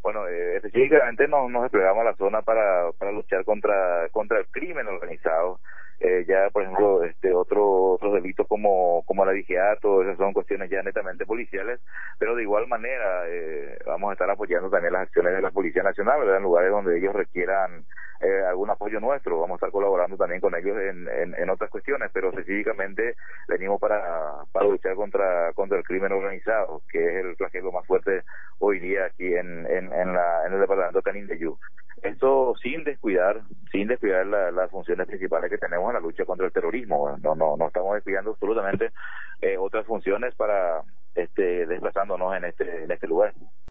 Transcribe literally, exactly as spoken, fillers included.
Bueno, eh, específicamente nos, nos desplegamos a la zona para, para luchar contra, contra el crimen organizado. Eh, ya, por ejemplo, este otro, otros delitos como, como la vigiato, esas son cuestiones ya netamente policiales, pero de igual manera eh, vamos a estar apoyando también las acciones de la Policía Nacional, ¿verdad? En lugares donde ellos requieran eh, algún apoyo nuestro, vamos a estar colaborando también con ellos en, en, en otras cuestiones, pero específicamente venimos para, para luchar contra, contra el crimen organizado, que es el flagelo más fuerte hoy día aquí en, en, en, la, en el departamento de Canindeyú. Esto sin descuidar, sin descuidar la, las funciones principales que tenemos en la lucha contra el terrorismo. No, no, no estamos descuidando absolutamente eh, otras funciones para este desplazándonos en este, en este lugar.